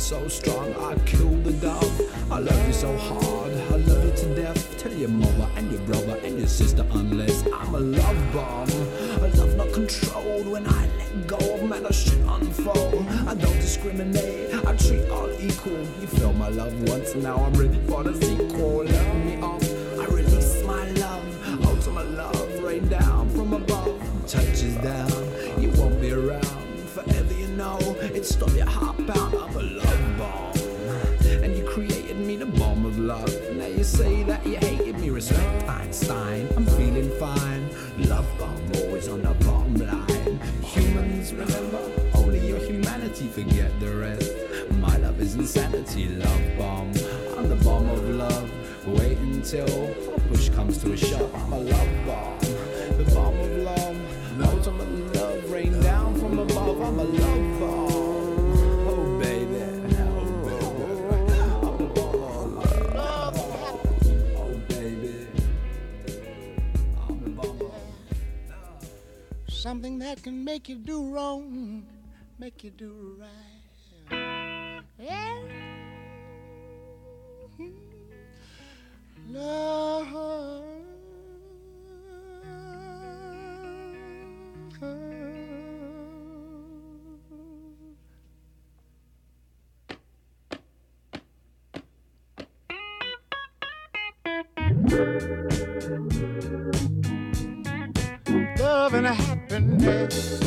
so strong, I killed the dove. I love you so hard, I love you to death. Tell your mother and your brother and your sister unless I'm a love bomb. A love not controlled. When I let go of man, I shit unfold. I don't discriminate, I treat all equal. You felt my love once, now I'm ready for the sequel. Let me off, I release my love. Ultimate love, rain down from above. Touches down, you won't be around forever, you know. It stopped your heart pound. I'm a love bomb, and you created me the bomb of love. Now you say that you hated me. Respect Einstein, I'm feeling fine. Love bomb, always on the bottom line. Humans, remember, only your humanity, forget the rest. My love is insanity. Love bomb, I'm the bomb of love. Wait until push comes to a shove. I'm a love bomb, the bomb of love. Ultimate love, rain down from above. I'm a love bomb. Oh baby, oh baby, I'm the bomb of love. Oh baby, I'm the bomb of love. Something that can make you do wrong, make you do right. Yeah. Love. Love and happiness.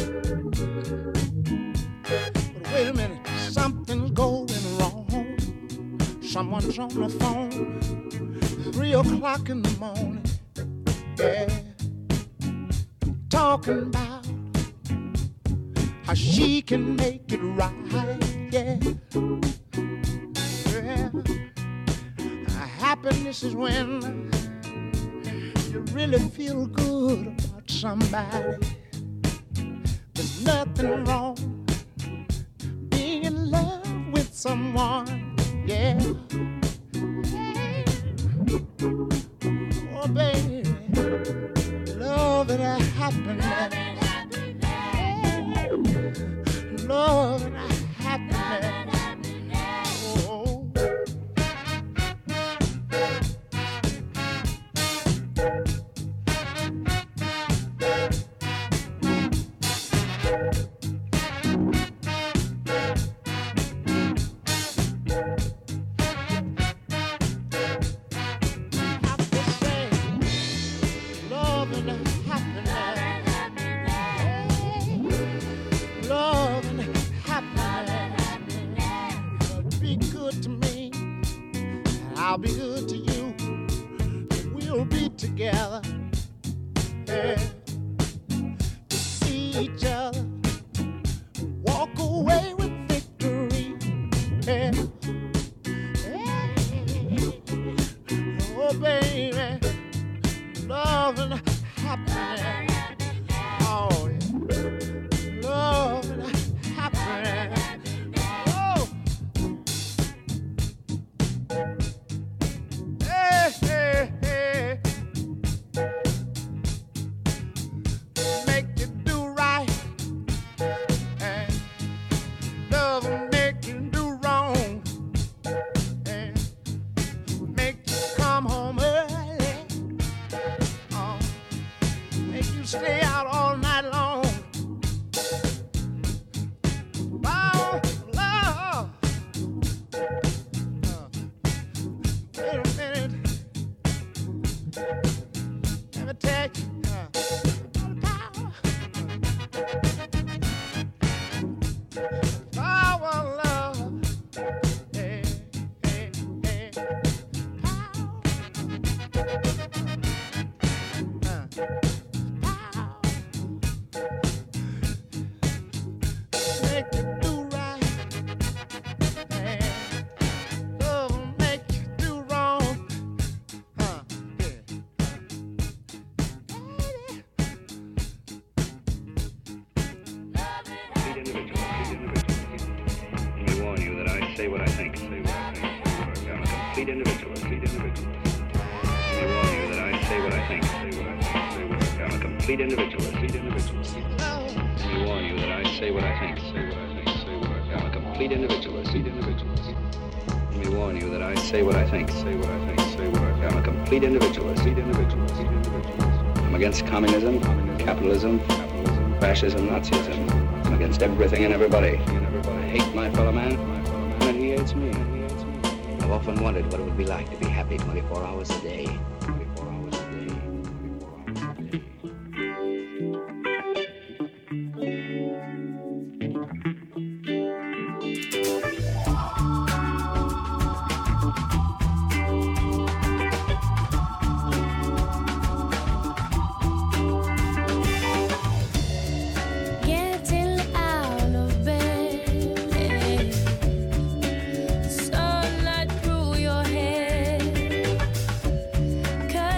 But wait a minute, something's going wrong. Someone's on the phone, 3 o'clock in the morning. Yeah, talking about how she can make it right. Yeah, yeah. Happiness is when you really feel good about somebody. There's nothing wrong being in love with someone. Yeah. Oh baby, love and happiness. Love and happiness. Oh. I'll be good to you. We'll be together. Yeah. To see each other, walk away with victory. Yeah. Yeah. Oh baby, love and happiness. Oh yeah, love and happiness. Stay out all night long. Oh, love. Wait a minute. Let me tell you. Power, love. Hey, hey, hey. Make you do right, and love will make you do wrong. Yeah. Let me warn you that I say what I think. I'm a complete individualist. Let me warn you that I say what I think. I'm a complete individualist. Let me warn you that I say what I think. I'm a complete individualist. warn you that I say what I think, say what I think, say what I think. I'm a complete individualist. I'm against communism, capitalism, fascism, Nazism. I'm against everything and everybody. I hate my fellow man, and he hates me. I've often wondered what it would be like to be happy 24 hours a day. 24 hours a day. 24 hours a day. Sunlight through your hair.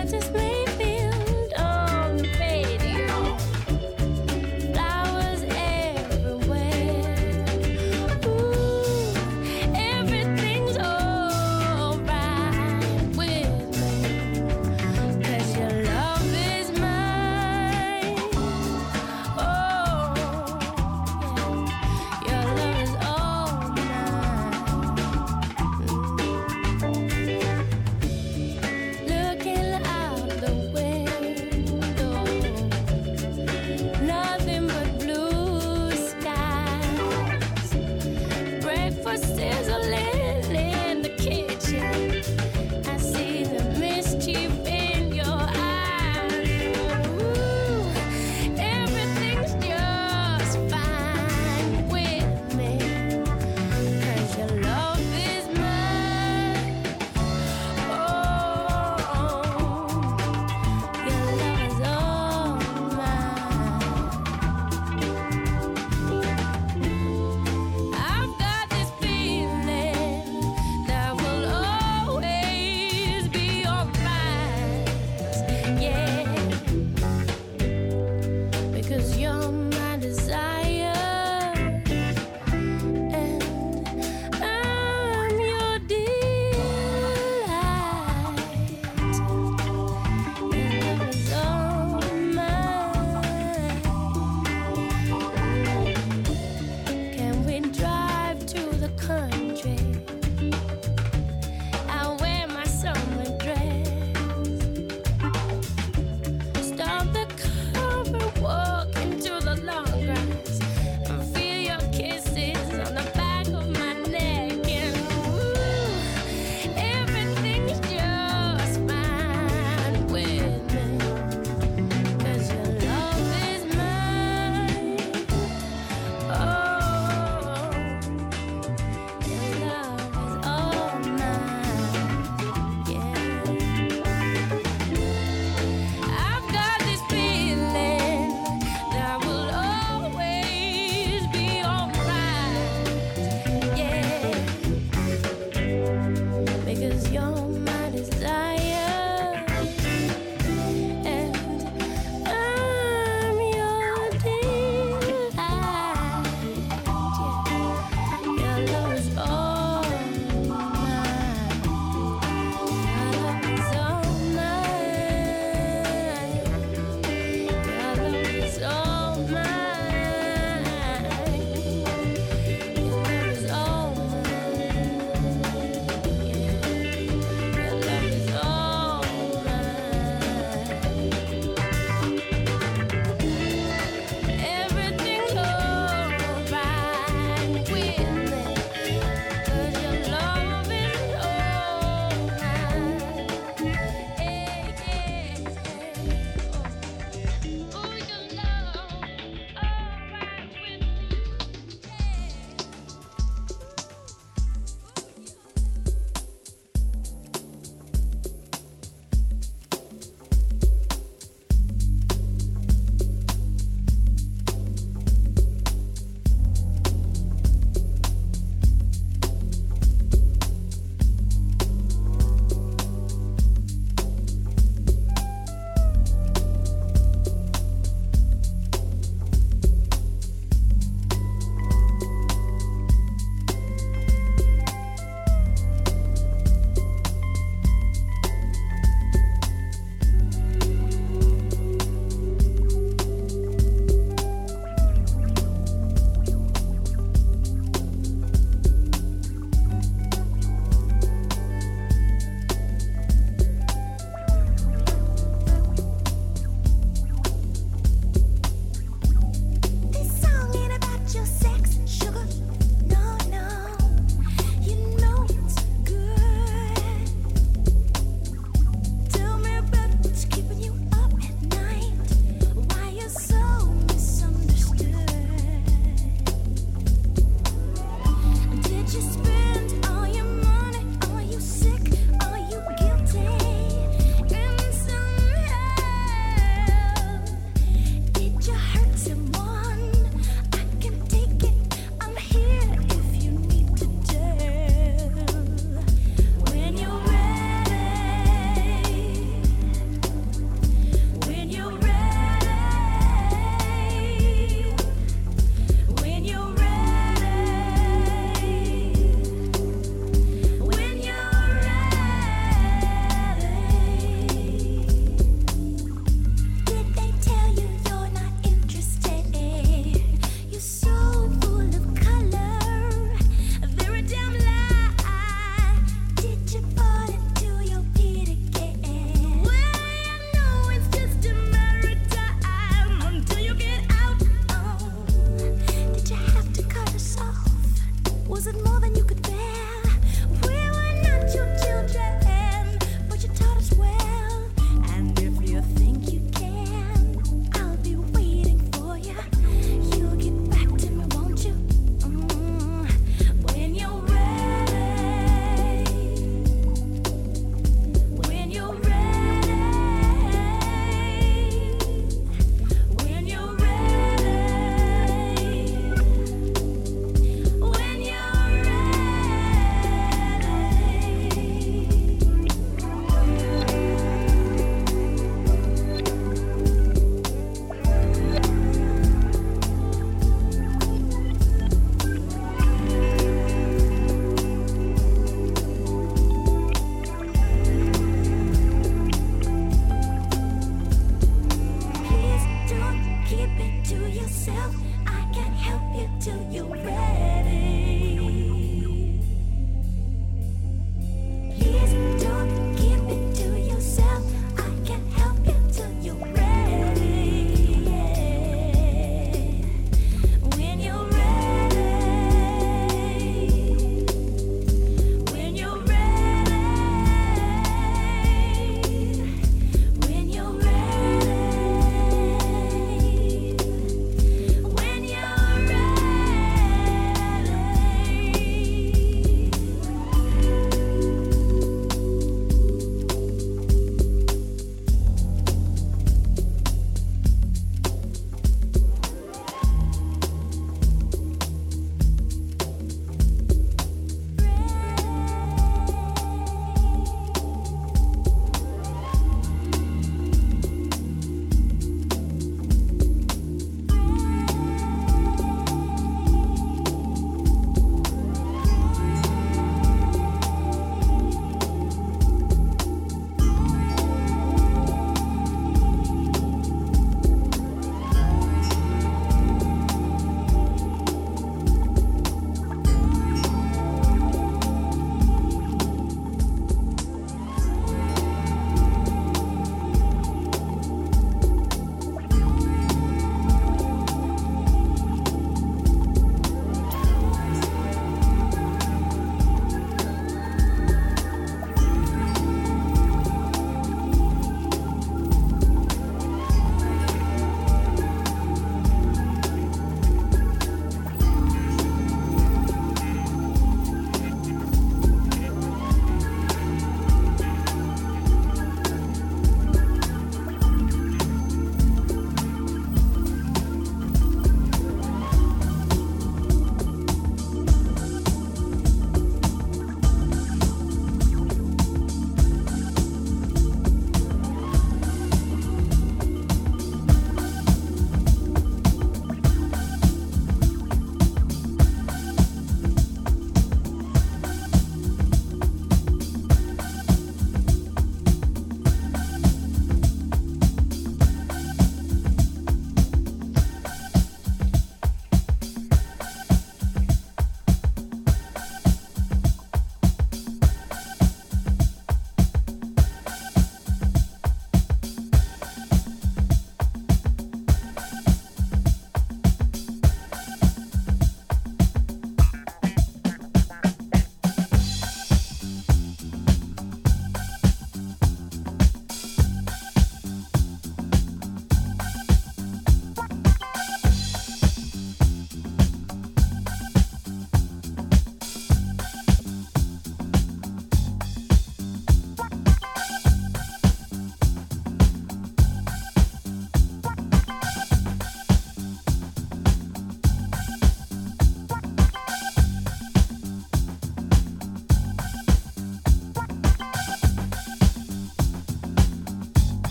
Was it more than you could bear? We were not your children, but you taught us well. And if you think you can, I'll be waiting for you. You'll get back to me, won't you? When you're ready. When you're ready. When you're ready. When you're ready.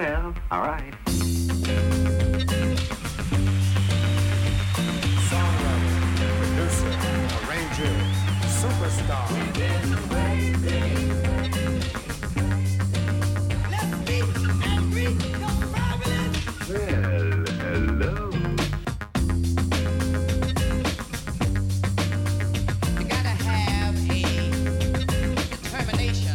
Well, all right. Songwriter, producer, arranger, superstar. Well, hello. You gotta have a determination.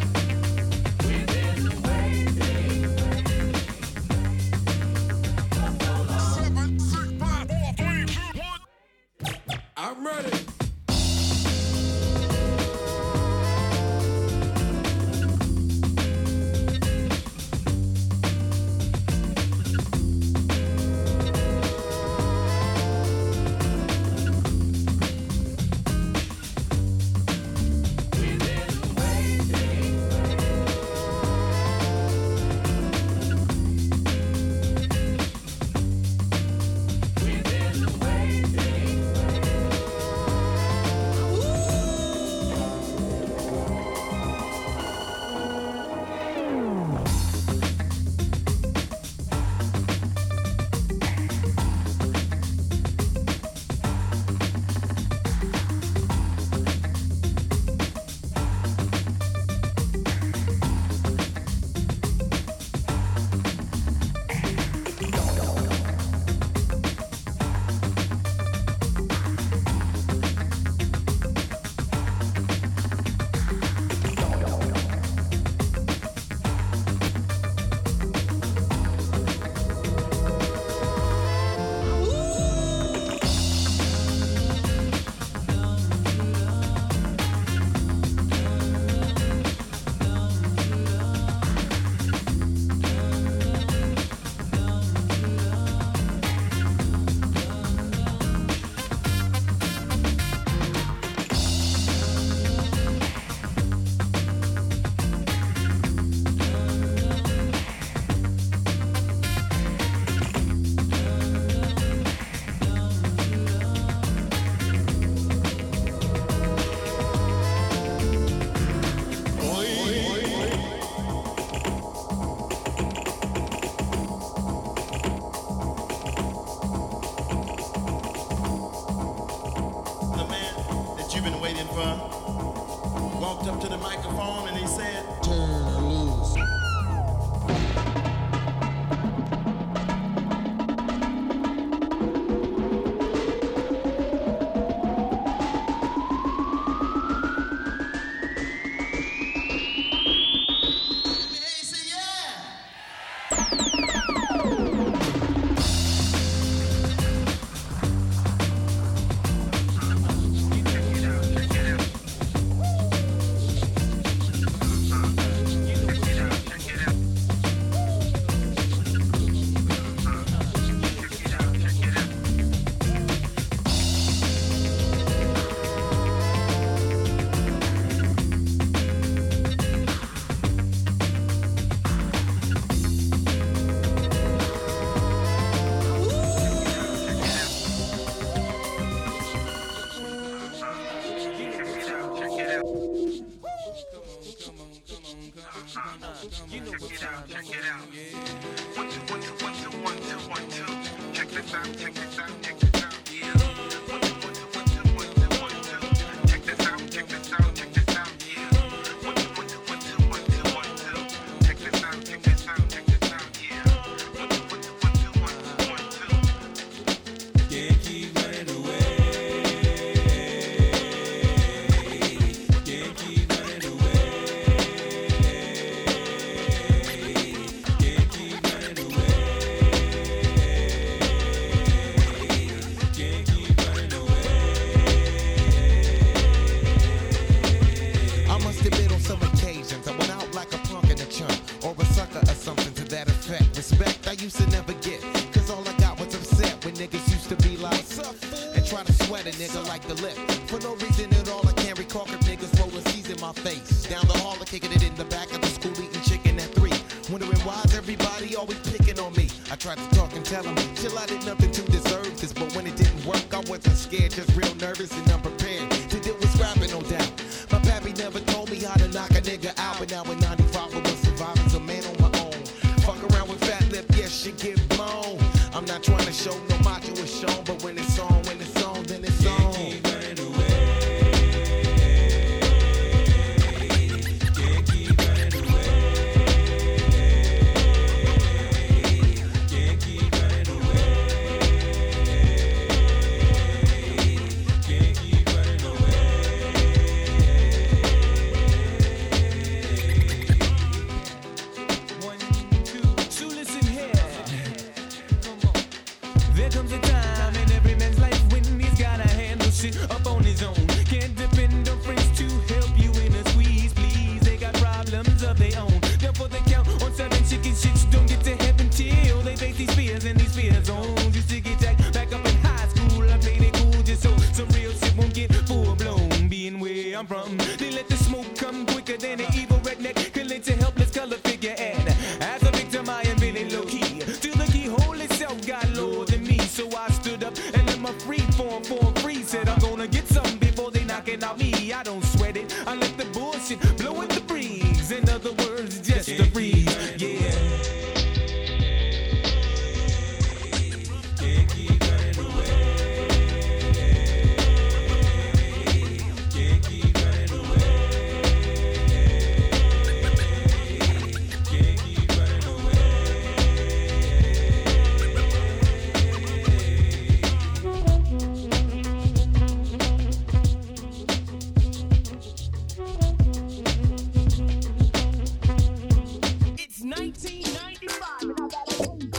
I'm ready. The man that you've been waiting for walked up to the microphone and he said, "Turn her loose." Hey, say yeah. I must admit on some occasions I went out like a punk in a chunk or a sucker or something to that effect. Respect I used to never get, cause all I got was upset when niggas used to be like, and try to sweat a nigga like the lip. For no reason at all I can't recall if niggas rolling C's in my face. Down the hall I kicking it in the back of the school eating chicken at 3. Wondering why's everybody always picking on me. I tried to talk and tell them, chill, I did nothing to deserve this. But when it didn't work I wasn't scared, just real nervous and unprepared to deal with rapping, no doubt. My pappy never told me how to knock a nigga out, but now in 95 I was surviving as a man on my own. Fuck around with fat should get blown. I'm not trying to show no macho is shown, but when it's on, then it's on. Keep running away. Can't keep running away. Can't keep running away. Can't keep running away. One, two, so listen here. Come on. There comes a time in every man's life when he's gotta handle shit up on his own. Can't depend on friends to help you in a squeeze, please. They got problems of their own. Therefore they count on certain chicken shits. Don't get to heaven till they face these fears and these fear zones. Used to get jacked back up in high school. I played it cool just so some real shit won't get full blown. Being where I'm from, they let the smoke come quicker than an evil redneck can lynch a helpless color figure. And as a victim, I am really low key. Till the keyhole itself got lower than me, so I stood up and let my free form free. Said I'm gonna get something before they knocking out me. I don't sweat it. I let the bullshit blow in the breeze. In other words, just a breeze. Yeah. Can't keep running away. Can't keep running away. Can't keep running away. It's 1995 and I got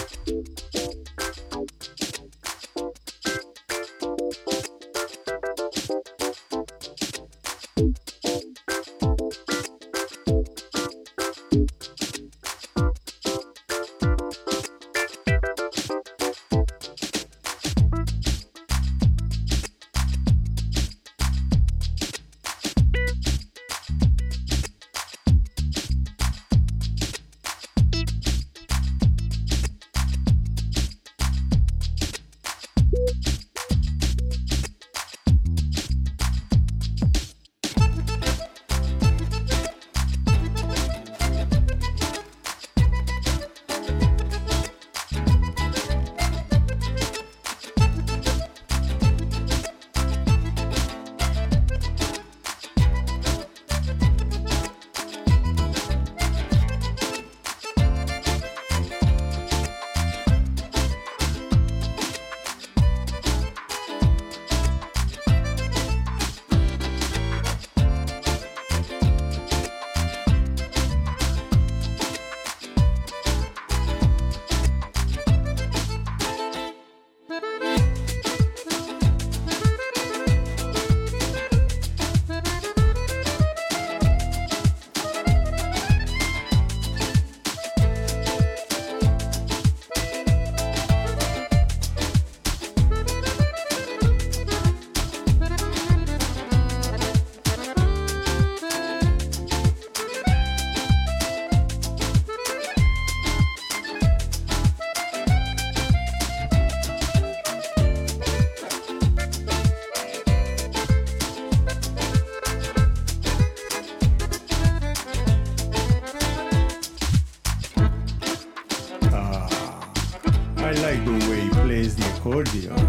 I like the way he plays the accordion.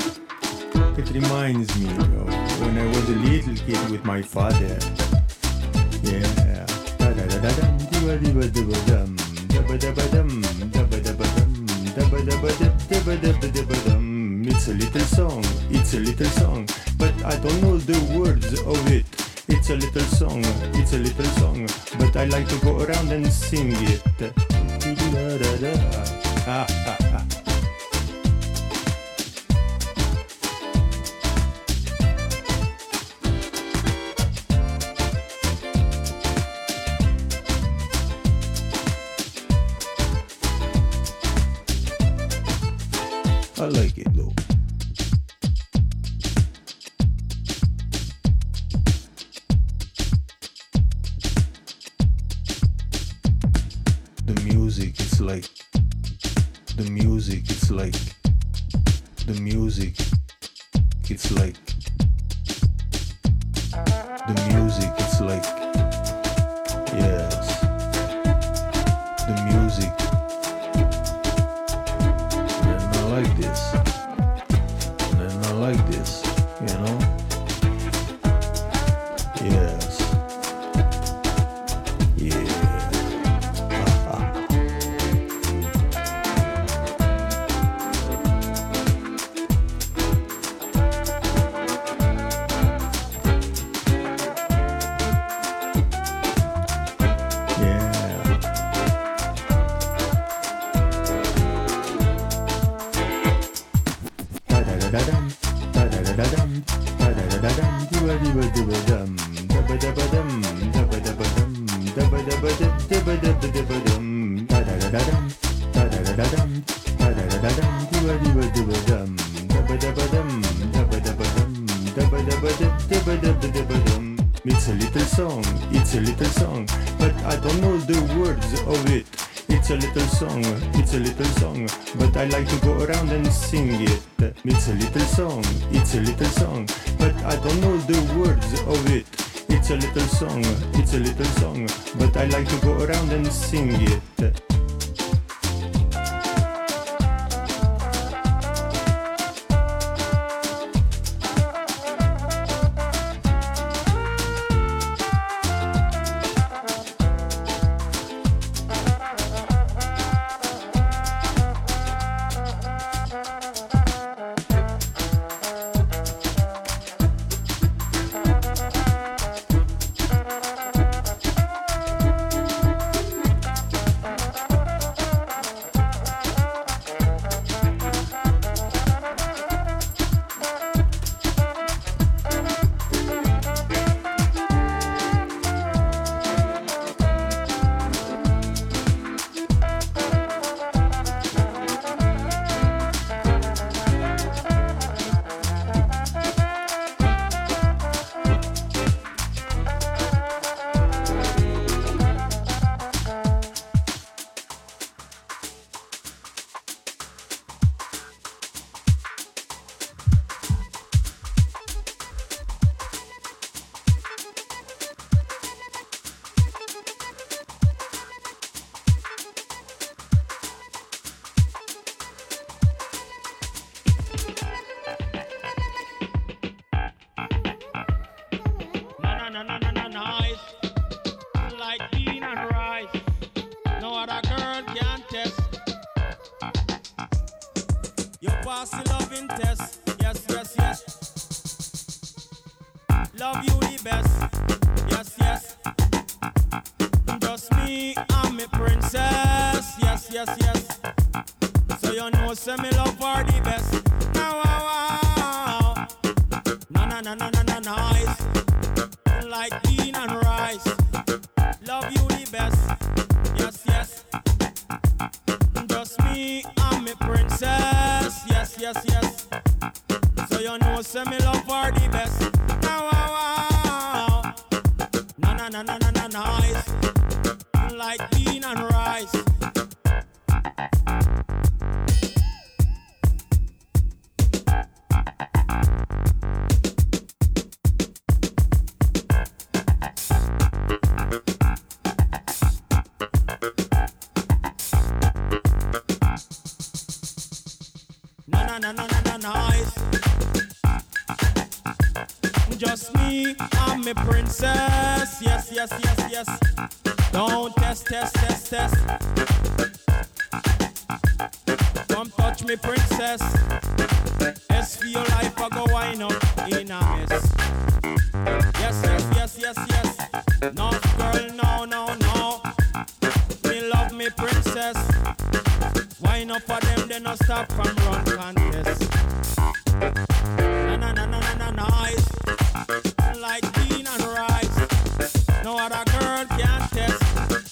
It reminds me of when I was a little kid with my father. Yeah. It's a little song, but I don't know the words of it. It's a little song, but I like to go around and sing it. I like it though. The music is like the music it's like the music it's like the music it's like yes the music dum da da da dum da da da dum da da da dum dum dum It's a little song, it's a little song, but I don't know the words of it. It's a little song, it's a little song, but I like to go around and sing it. It's a little song, it's a little song, but I don't know the words of it. It's a little song, it's a little song, but I like to go around and sing it. Just me and me princess. Yes, yes, yes, yes. Don't test, test, test, test. Come touch me, princess. S for your life, I go wine up in a mess. Yes, yes, yes, yes, yes. No, girl, no, no, no. Me love me, princess. Wine up for them, they no stop from run contest. Na na na na na na nice. Like bean and rice. No other girl can test.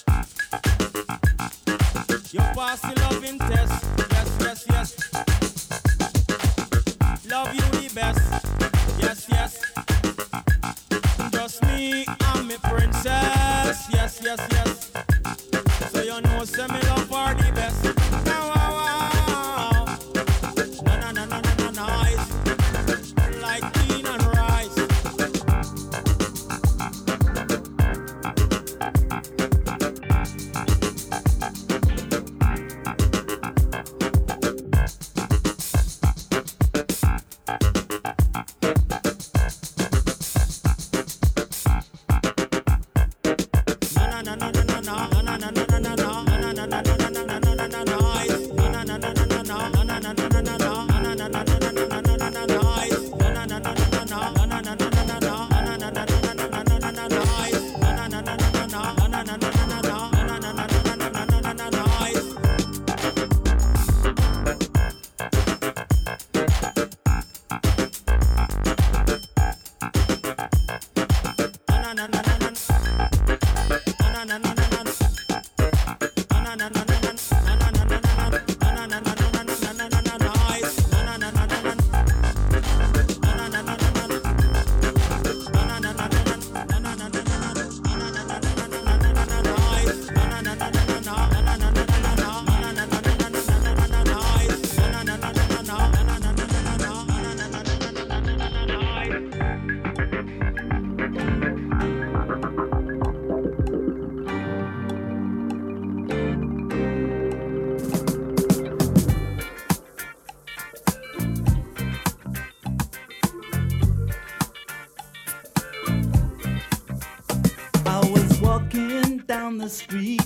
You pass the loving test. Yes, yes, yes. Love you the best. Yes, yes. Just me and me princess. Yes, yes, yes. So you know, say me love for the best. Now, wow, wow. Na na na na na na nice. Like bean and rice. Na na na na na na na na na na na na na na na na na na na. the street,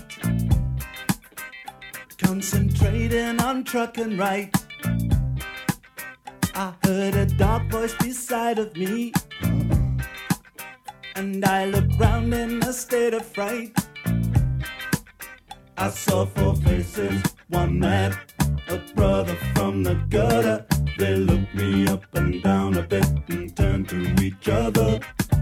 concentrating on trucking right. I heard a dark voice beside of me, and I looked round in a state of fright. I saw four faces, one man, a brother from the gutter. They looked me up and down a bit and turned to each other.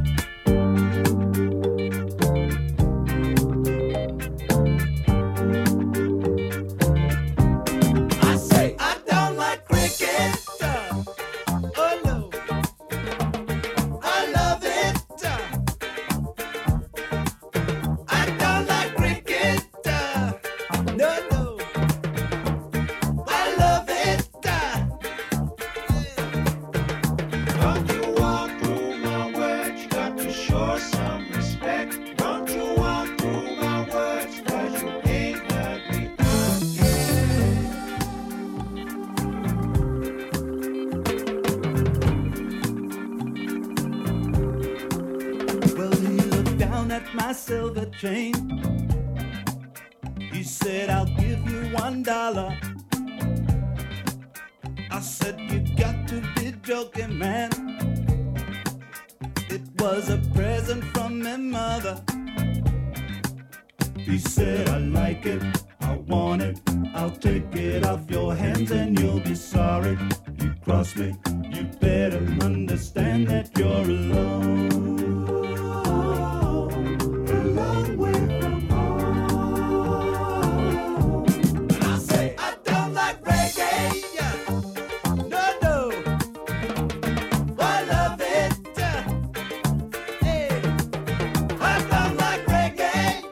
I say, I don't like cricket. Oh no, I love it. I don't like cricket. No, no, I love it. Don't you walk through my words, you got to show some respect. Don't you walk through my words, 'cause you ain't heard me. Well, he looked down at my silver chain. He said, I'll give you $1. I said, you got to be joking, man. It was a present from my mother. He said, I like it, I want it, I'll take it off your hands and you'll be sorry. You cross me, you better understand that you're alone. A long way from home. And I say, I don't like reggae. No, no, I love it. Hey, I don't like reggae.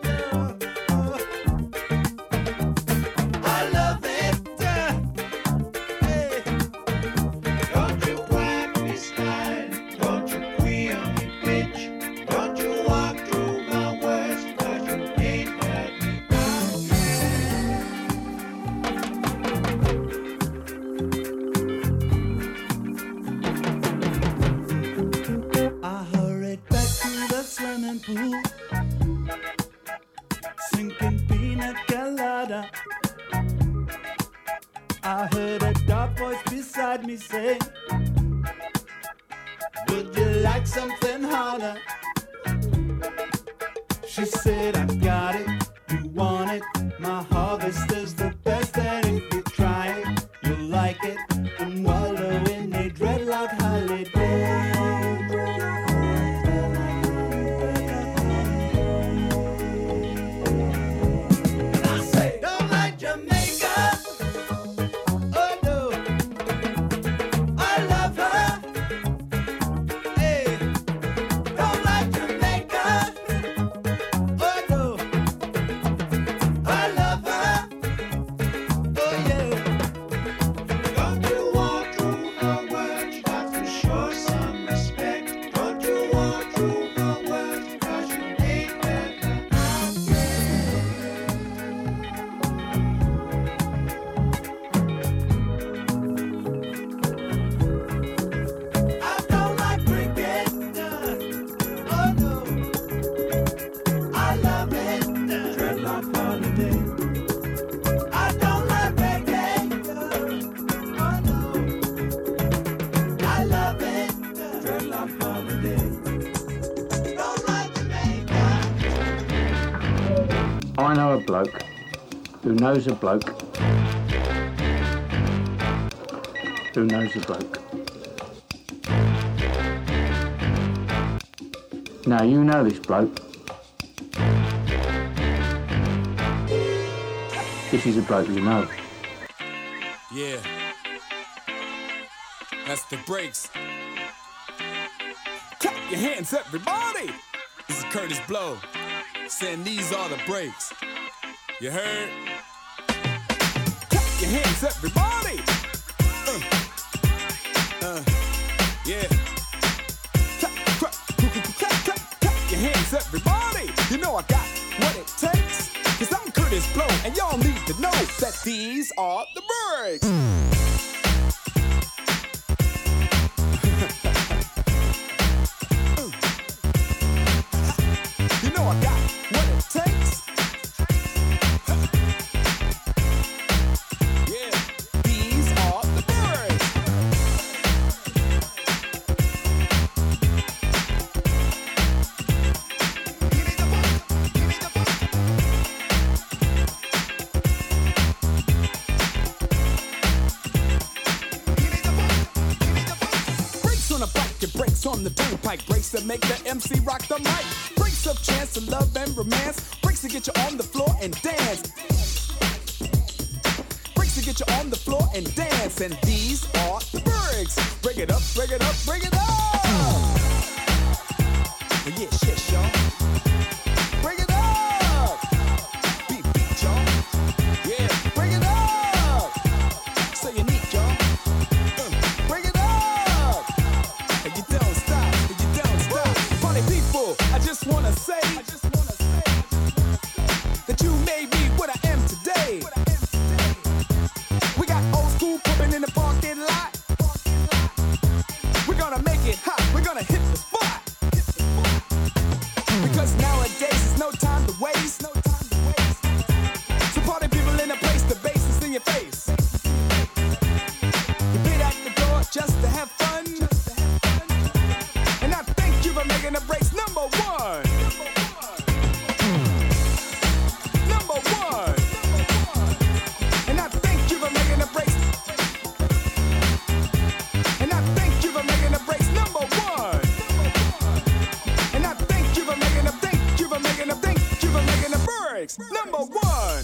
I love it. Hey, don't you whack me slide, don't you quee on me bitch, don't you walk through my words, 'cause you ain't heard me. I hurried back to the swimming pool, sinking pina colada. I heard a dark voice beside me say, would you like something harder? She said, I got it, you want it, my harvest is the best, and if you try it, you'll like it, and wallow in a dreadlock holiday. And I say, don't like Jamaica. Oh no, I love her. Hey, don't like Jamaica. Oh no, I love her. Oh yeah. Don't you walk through my words, you got to show some respect. Don't you walk through my words, 'cause you ain't heard me. I don't like cricket. Oh no, I love it. Dreadlock holiday. I don't like reggae. Oh no, I love it. Dreadlock holiday. Don't like Jamaica. I know a bloke who knows a bloke who knows a bloke. Now you know this bloke. This is a bloke you know. Yeah. That's the breaks. Clap your hands, everybody. This is Curtis Blow, saying these are the breaks. You heard? Clap your hands, everybody. Yeah. Clap, clap, clap, clap, clap, clap your hands, everybody. You know I got what it takes. 'Cause I'm Curtis Blow, and y'all need to know that these are the breaks. You know I got what it takes. on the turnpike. Breaks that make the MC rock the mic. Breaks of chance of love and romance. Breaks to get you on the floor and dance. Breaks to get you on the floor and dance. And these are the breaks. Break it up, break it up, break it up. Yeah, shit, y'all. Break it up. Beat, y'all. Yeah, break it up. So unique, y'all. Break it up. And you don't stop, and you don't stop. Party people, I just wanna say that you made me what I am today. We got old school pumping in the parking lot. We're gonna make it hot, we're gonna hit the spot. Because nowadays there's no time to waste. So party people in a place, the bass is in your face. You beat out the door just to have fun. And I thank you for making the breaks number one. Number one. And I thank you for making the breaks. And I thank you for making the breaks number one. And I thank you for making the breaks number one.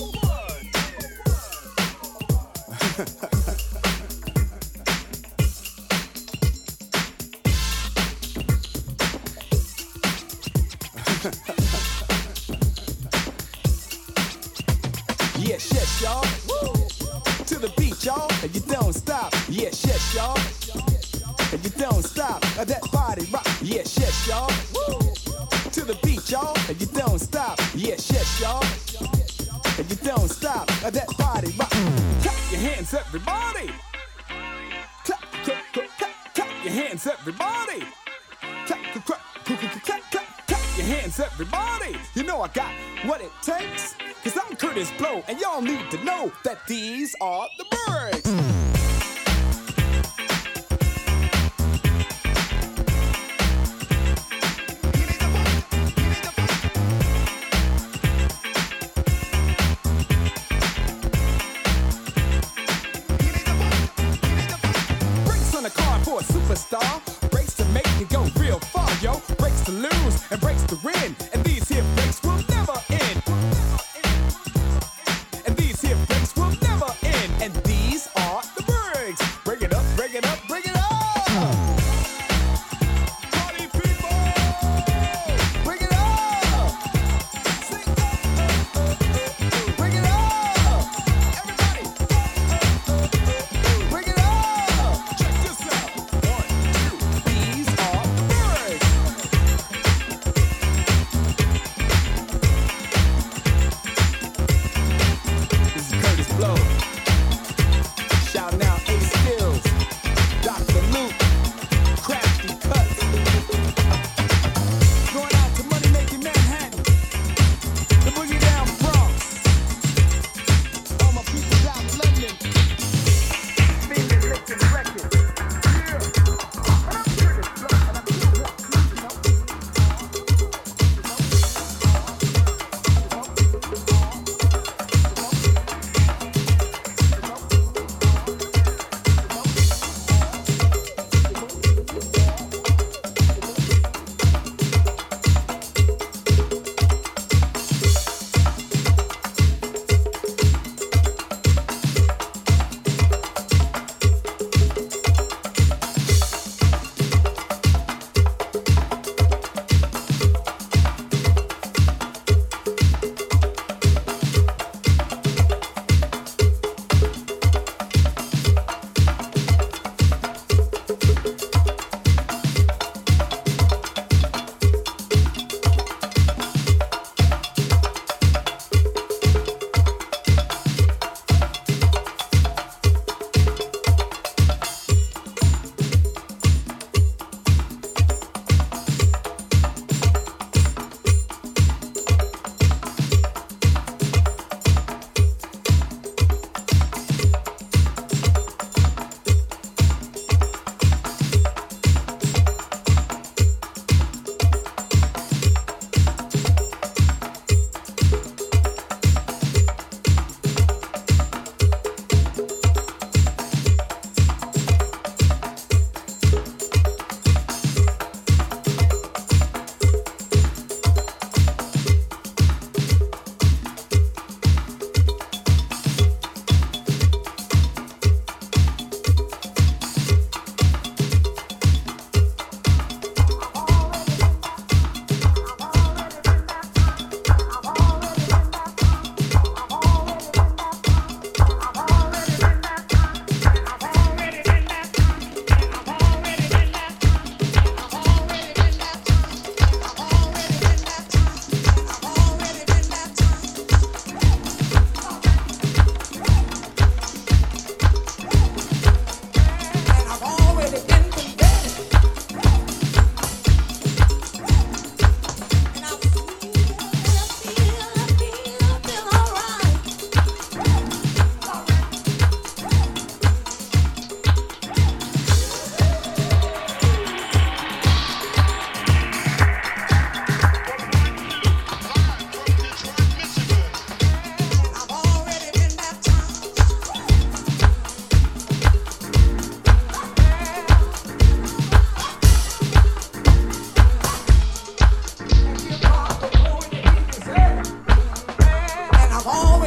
Yes, yes, y'all. To the beat, y'all, and you don't stop. Yes, yes, y'all. And you don't stop. That body rock. Yes, yes, y'all. To the beat, y'all, and you don't stop. Yes, yes, y'all. And you don't stop. That body rock. Clap your hands, everybody. Clap, clap, clap, clap, clap your hands, everybody. Clap, clap, clap, clap, clap, clap, clap your hands, everybody. You know I got what it takes. Cause I'm Curtis Blow, and y'all need to know that these are the breaks. For a superstar, breaks to make you go real far, yo. Breaks to lose and breaks to win, and these here breaks will never end. And these here breaks will never end, and these are the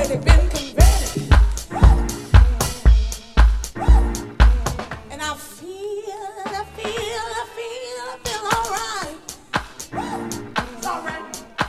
already been converted. And I feel all right. It's all right.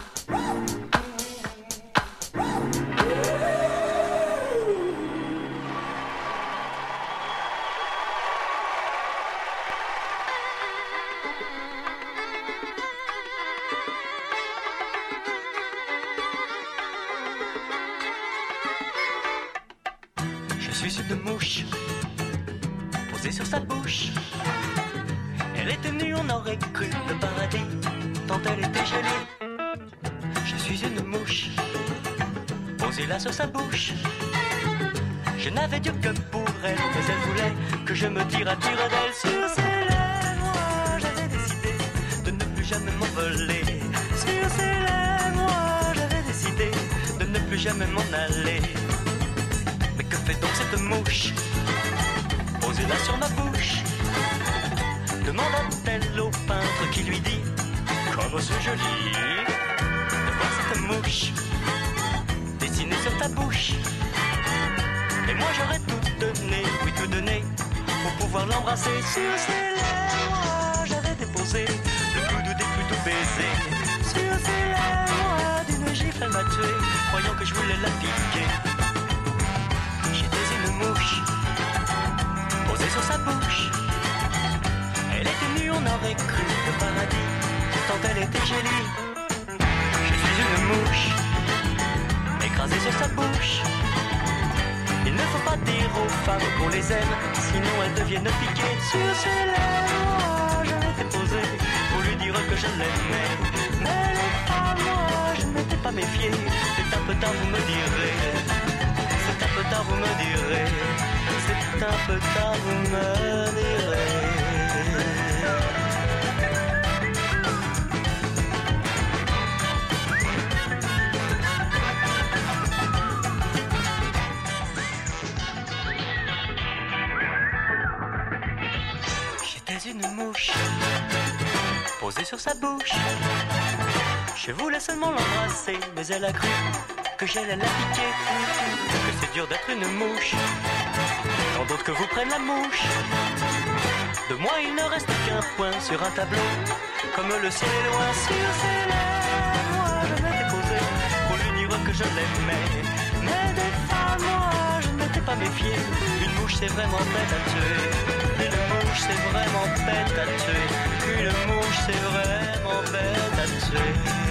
Je suis une mouche posée sur sa bouche. Elle était nue, on aurait cru le paradis, tant elle était gelée. Je suis une mouche posée là sur sa bouche. Je n'avais Dieu que pour elle, mais elle voulait que je me tire d'elle. Sur ses lèvres, moi j'avais décidé de ne plus jamais m'envoler. Sur ses lèvres, moi j'avais décidé de ne plus jamais m'en aller. Mais que fait donc cette mouche posée là sur ma bouche? Demanda-t-elle au peintre qui lui dit: comme c'est joli de voir cette mouche dessinée sur ta bouche. Et moi j'aurais tout donné, oui tout donné, pour pouvoir l'embrasser. Sur ses lèvres, j'avais déposé le plus doux des plus doux baisers. Sur ses lèvres, d'une gifle elle m'a tué, croyant que je voulais la piquer. J'étais une mouche posée sur sa bouche. Elle était nue, on aurait cru le paradis, tant elle était jolie. Je suis une mouche écrasée sur sa bouche. Il ne faut pas dire aux femmes qu'on les aime, sinon elles deviennent piquées. Sur ses lèvres, je m'étais posé pour lui dire que je l'aimais. Mais les femmes, moi, je ne m'étais pas méfié. C'est un peu tard, vous me direz. C'est un peu tard, vous me direz. C'est un peu tard, vous me direz. Une mouche posée sur sa bouche. Je voulais seulement l'embrasser, mais elle a cru que j'allais la piquer. Que c'est dur d'être une mouche, tant d'autres que vous prennent la mouche. De moi il ne reste qu'un point sur un tableau, comme le ciel est loin. Sur ses lèvres, moi je m'étais posé pour lui dire que je l'aimais. Mais des femmes, moi je ne m'étais pas méfié. Une mouche c'est vraiment bête à tuer. Une mouche c'est vraiment bête à tuer. Une mouche c'est vraiment bête à tuer.